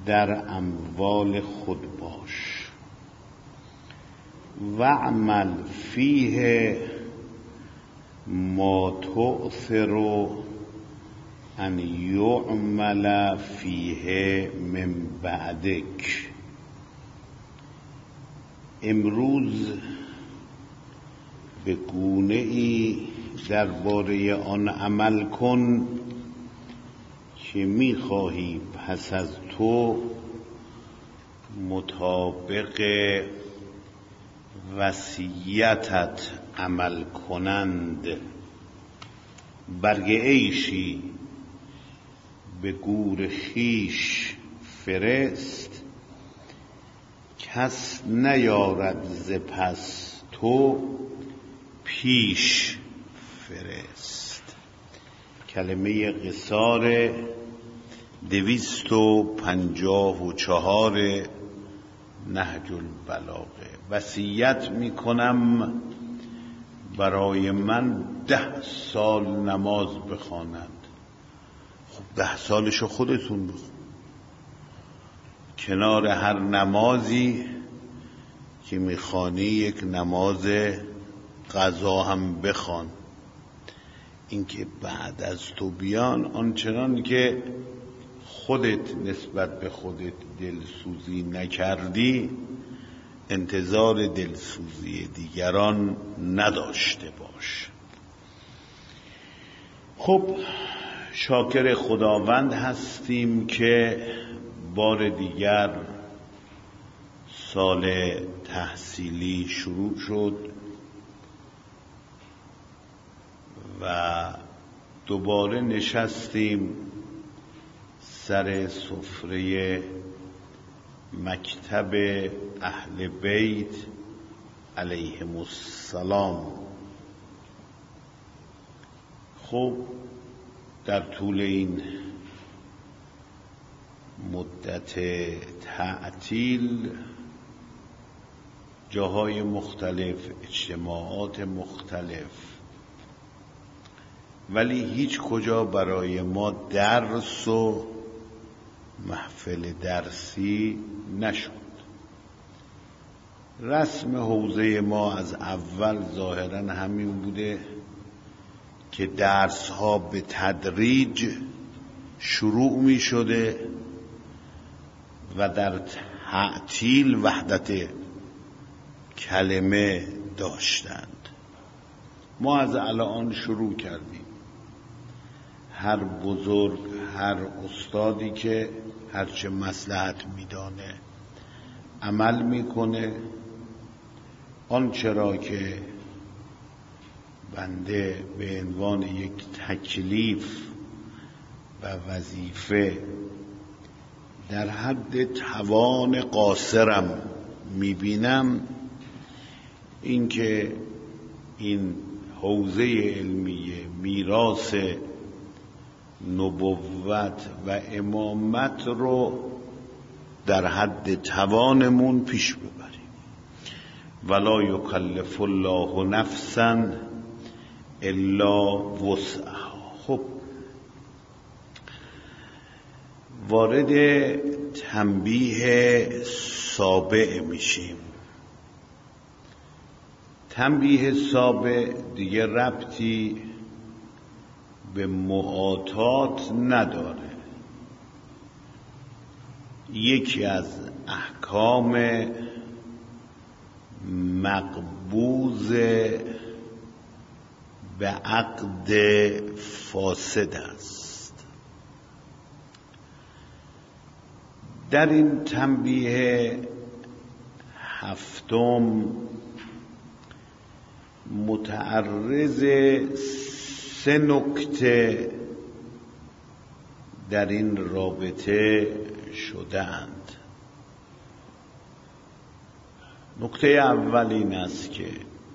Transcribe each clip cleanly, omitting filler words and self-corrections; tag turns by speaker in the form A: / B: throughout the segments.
A: در اموال خود باش. وعمل فیه ما تؤثر ان یعمل فیه من بعدک. امروز به گونه ای درباره آن عمل کن که می‌خواهی پس از تو مطابق وصیتت عمل کنند. برگ عیشی به گور خیش فرست، کس نیارد ز پس تو پیش فرست. کلمه قصار 254 نهج البلاغه. وصیت میکنم برای من 10 سال نماز بخوانند. خب 10 سالشو خودتون بخون. کنار هر نمازی که میخوانی یک نماز قضا هم بخوان. اینکه بعد از تو بیان آنچنان که خودت نسبت به خودت دلسوزی نکردی انتظار دلسوزی دیگران نداشته باش. خب شاکر خداوند هستیم که بار دیگر سال تحصیلی شروع شد و دوباره نشستیم سر سفره مکتب اهل بیت علیهم السلام. خب در طول این مدت تعطیل جاهای مختلف، اجتماعات مختلف، ولی هیچ کجا برای ما درس و محفل درسی نشد. رسم حوزه ما از اول ظاهراً همین بوده که درس ها به تدریج شروع می شده و در تعطیل وحدت کلمه داشتند. ما از الان شروع کردیم. هر بزرگ، هر استادی که هرچه مصلحت میدانه عمل میکنه. آنچه را که بنده به عنوان یک تکلیف و وظیفه در حد توان قاصرم میبینم اینکه این حوزه علمیه میراث نبوت و امامت رو در حد توانمون پیش ببریم. ولا یکلف الله نفسا الا وسعها. خب وارد تنبیه سابع میشیم. تنبیه سابع دیگه ربطی به معاطات نداره. یکی از احکام مقبوض به عقد فاسد است. در این تنبیه هفتم متعرض 3 نکته در این رابطه شدند. نکته اول این است که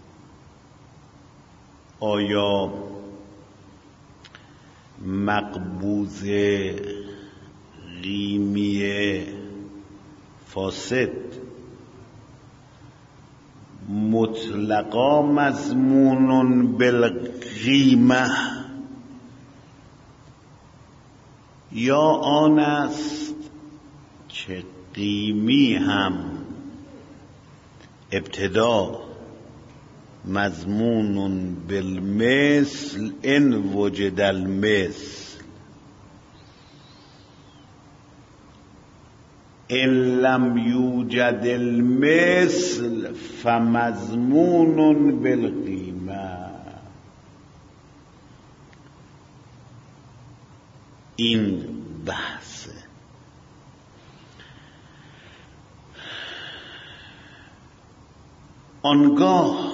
A: آیا مقبوض قیمی فاسد مطلقا مضمون بالقیمه یا آن است که قیمی هم ابتدا مضمون بالمثل ان وجد المثل، ان لم یوجد المثل فمضمون بالقیمه. این بحثه. آنگاه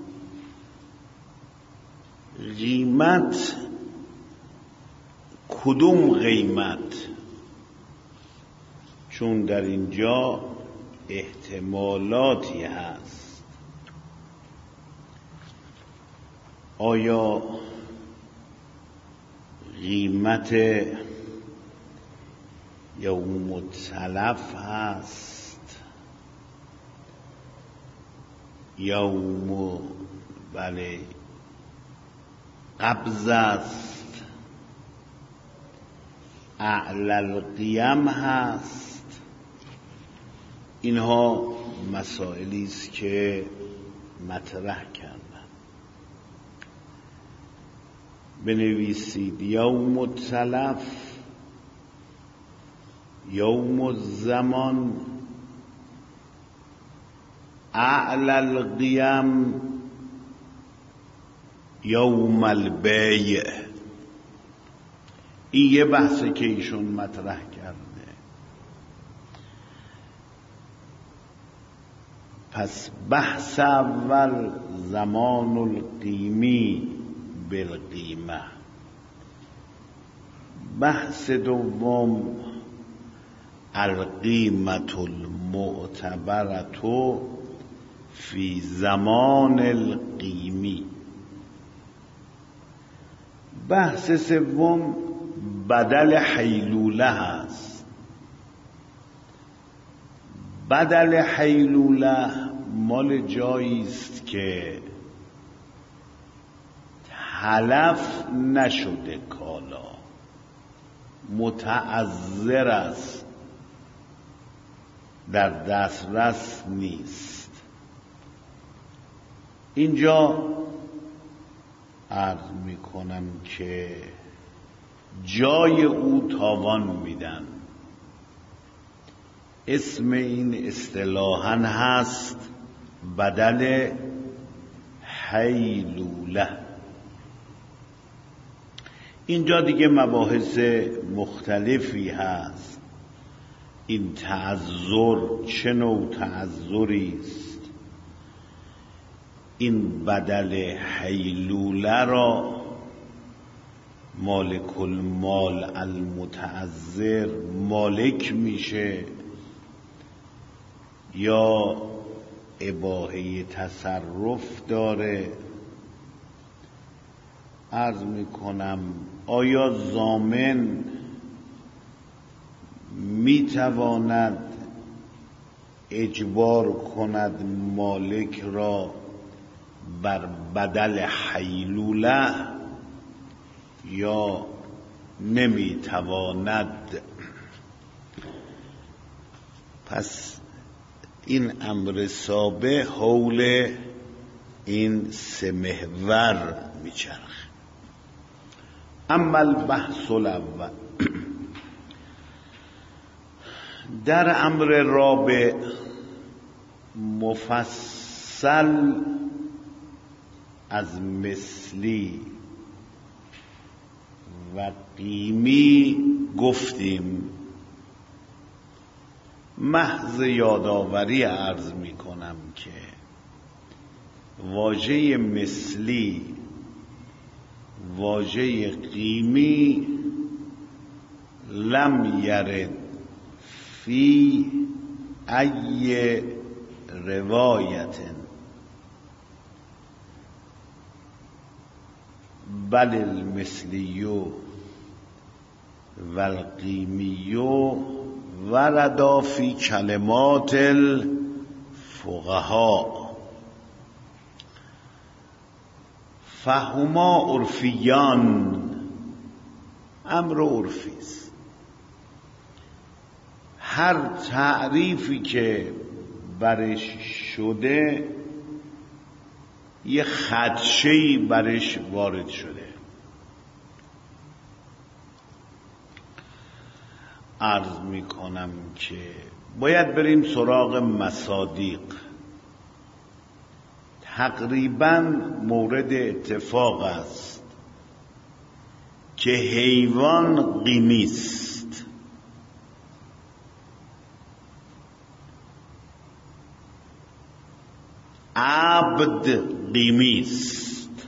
A: قیمت کدوم قیمت؟ چون در اینجا احتمالاتی هست. آیا قیمت یوم التلف هست، یوم قبض است، اعلی القیم هست؟ اینها مسائلی است که مطرح کردن. بنویسید یوم التلف، یوم الزمان، اعلی القیم، یوم البیع. این یه بحثه که ایشون مطرح کرده. پس بحث اول زمان القیمی بالقیمه، بحث دوم القیمة المعتبرة فی زمان القیمی، بحث سوم بدل حیلوله هست. بدل حیلوله مال جایی است که تلف نشده، کالا متعذر است، در دسترس نیست. اینجا عرض میکنم که جای او تاوان میدن. اسم این اصطلاحاً هست بدل حیلوله. اینجا دیگه مباحث مختلفی هست. این تعذر چه نوع تعذری است؟ این بدل حیلوله را مالک المال المتعذر مالک میشه یا اباحه تصرف داره؟ عرض میکنم آیا ضامن میتواند اجبار کند مالک را بر بدل حیلوله یا نمیتواند؟ پس این امر سابق حول این سه محور میچرخه. اما البحث الاول، در امر رابع مفصل از مثلی و قیمی گفتیم. محض یادآوری عرض می کنم که واژه مثلی، واژه قیمی لم یرد فی ای روایت بل المثلی و القیمی وردا فی کلمات الفقهاء فهما عرفیان. امر عرفی است. هر تعریفی که برش شده یه خدشه‌ای برش وارد شده. عرض میکنم که باید بریم سراغ مصادیق. تقریبا مورد اتفاق است که حیوان قیمی است. عبد قیمی است.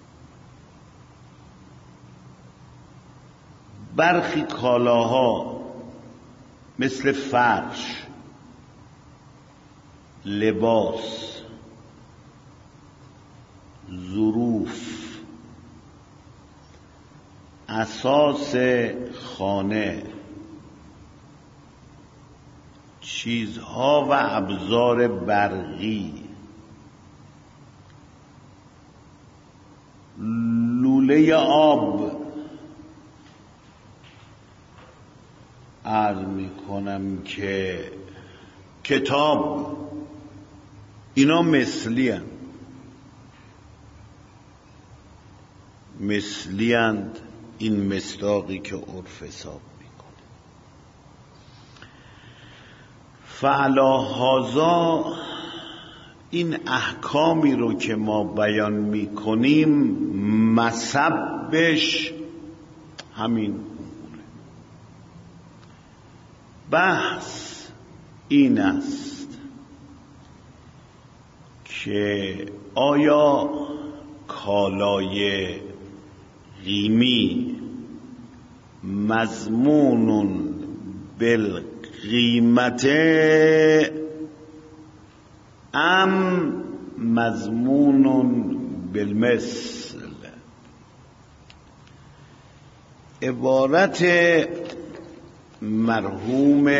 A: برخی کالاها مثل فرش، لباس، ظروف، اساس خانه، چیزها و ابزار برقی، لوله آب، عرض میکنم که کتاب، اینا مثلی اند. این مصداقی که عرف حساب میکنه. فعلا هذا این احکامی رو که ما بیان میکنیم مصبش همین اموره. بحث این است که آیا کالای قیمی مضمون بالقیمت ام مضمون بالمثل. عبارت مرحوم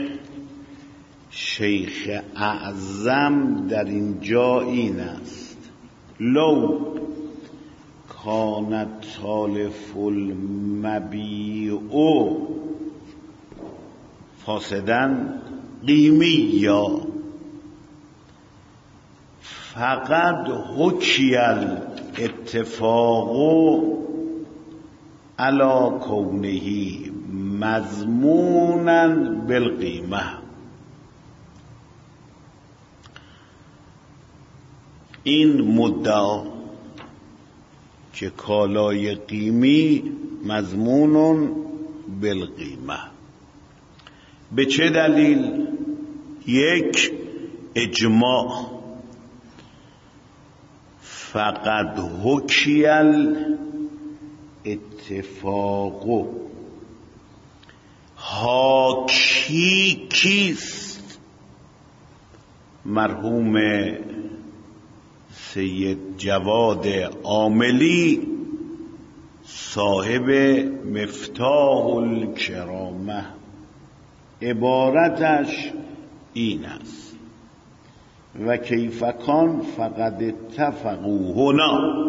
A: شیخ اعظم در اینجا این است: لو کانت تالف المبیع فاسدن قیمیا فقد حکی الاتفاق علی کونه مضمونا بالقیمه. این مدعا که کالای قیمی مضمون بالقیمه، به چه دلیل؟ یک، اجماع، فقط حکی الاتفاق. حاکی کیست؟ مرحوم سید جواد عاملی صاحب مفتاح الکرامه. عبارتش این است: و کیف کان فقد اتفقوا هنا،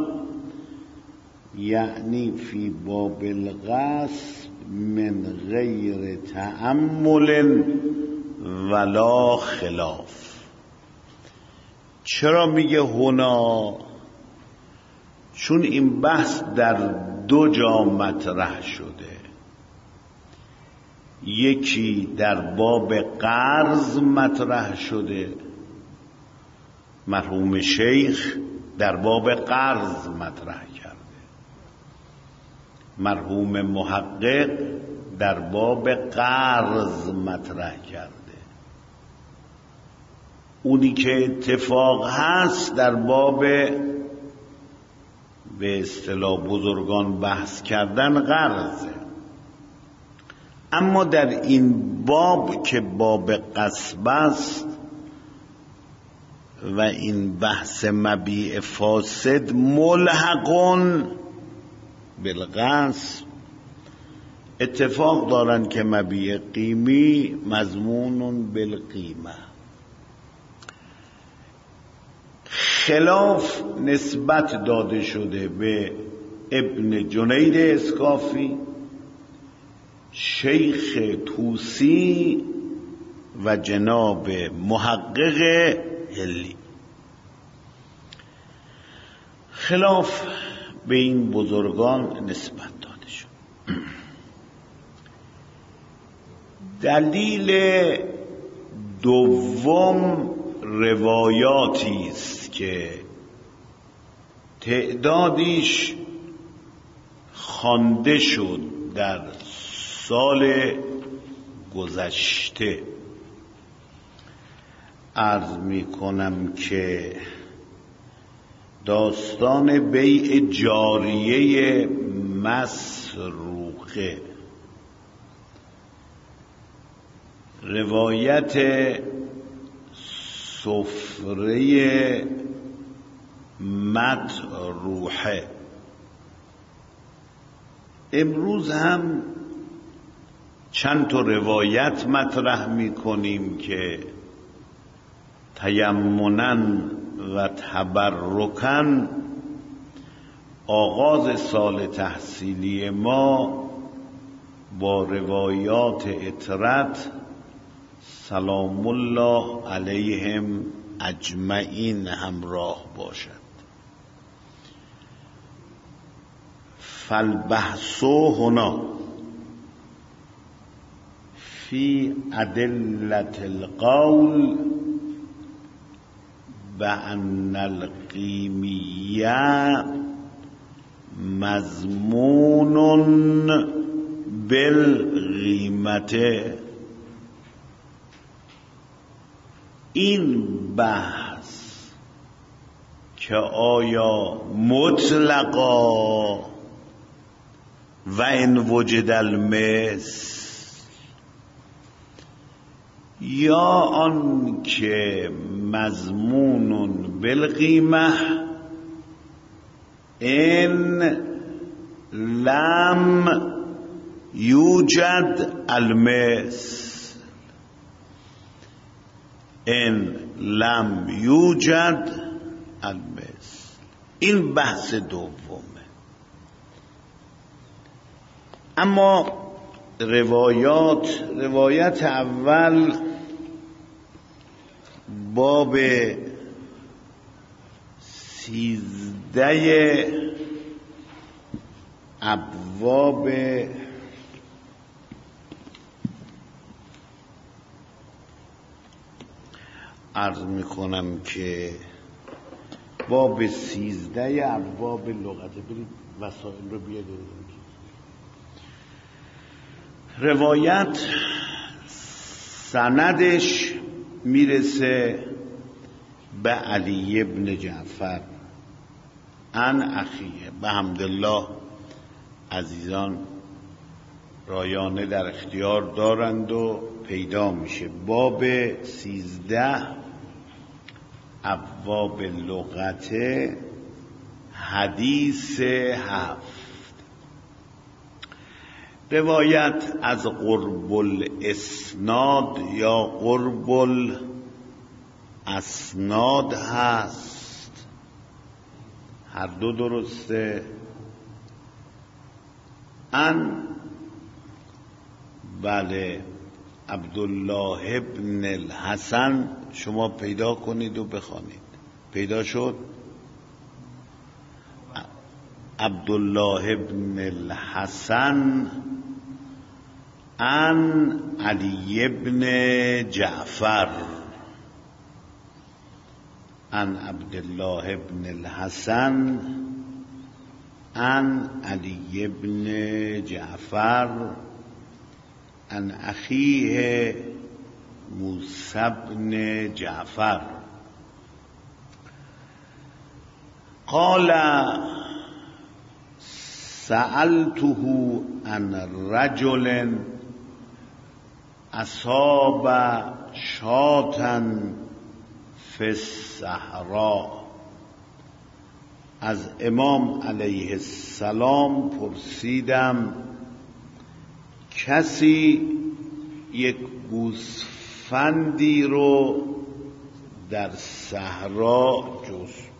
A: یعنی فی باب الغصب من غیر تأمل ولا خلاف. چرا میگه هنا؟ چون این بحث در دو جا مطرح شده. یکی در باب قرض مطرح شده، مرحوم شیخ در باب قرض مطرح کرده، مرحوم محقق در باب قرض مطرح کرده. اونی که اتفاق هست در باب به اصطلاح بزرگان بحث کردن قرضه. اما در این باب که باب غصب است و این بحث مبیع فاسد ملحقون بالغصب، اتفاق دارن که مبیع قیمی مضمون بالقیمه. خلاف نسبت داده شده به ابن جنید اسکافی، شیخ طوسی و جناب محقق هلی. خلاف به این بزرگان نسبت داده شد. دلیل دوم روایاتی است که تعدادیش خوانده شد در سال گذشته. عرض می کنم که داستان بیع جاریه مسروقه، روایت سفره مطروحه. امروز هم چند تا روایت مطرح می کنیم که تیمنا و تبرکا آغاز سال تحصیلی ما با روایات اطرت سلام الله علیهم اجمعین همراه باشد. فالبحث هنا فی ادلة القول بأن القیمیه مضمون بالقیمت. این بحث که آیا مطلقا و ان وجد المثل یا آن که مضمون بالقیمه ان لم یوجد المثل، ان لم یوجد المثل. این بحث دومه. اما روایت اول باب 13 ابواب عرض میکنم که باب 13 ابواب لغت. برید وسائل رو بیارید. روایت سندش میرسه به علی ابن جعفر عن اخیه. به حمدالله عزیزان رایانه در اختیار دارند و پیدا میشه. باب 13 ابواب لغت، حدیث 7. روایت از قرب الاسناد یا قرب الاسناد هست، هر دو درسته. بله عبدالله ابن الحسن. شما پیدا کنید و بخوانید. پیدا شد؟ عبدالله ابن الحسن عن علی ابن جعفر عن عبدالله ابن الحسن عن علی ابن جعفر عن اخیه موسی بن جعفر قال سألته عن رجل اصاب شاة فی الصحراء. از امام علیه السلام پرسیدم کسی یک گوسفندی رو در صحرا جست.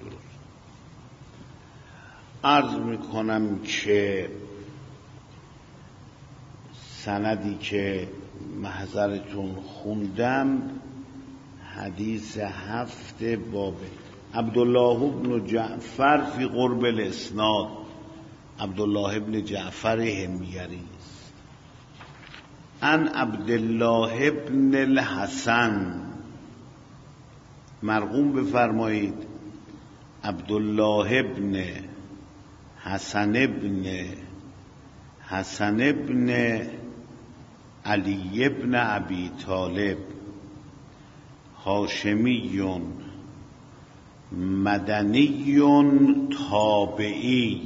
A: عرض میکنم که سندی که محضرتون خوندم حدیث 7 بابه. عبدالله بن جعفر فی قرب الاسناد، عبدالله بن جعفر حمیری است. عن عبدالله بن الحسن، مرقوم بفرمایید عبدالله بن حسن بن علی بن ابی طالب، هاشمی مدنی تابعی،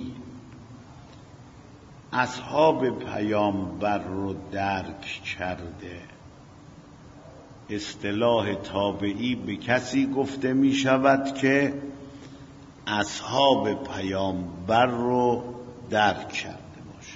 A: اصحاب پیامبر رو درک کرده. اصطلاح تابعی به کسی گفته می شود که اصحاب پیامبر رو درک کرده باشه.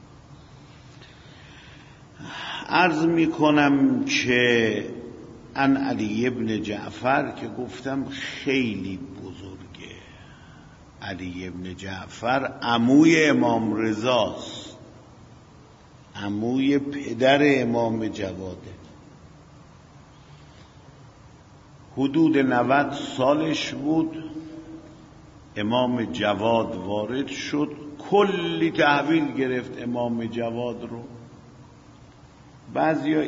A: عرض می کنم که عن علی بن جعفر که گفتم خیلی بزرگه. علی بن جعفر عموی امام رضاست، عموی پدر امام جواده. حدود 90 سالش بود، امام جواد وارد شد، کلی تحویل گرفت امام جواد رو. بعضیا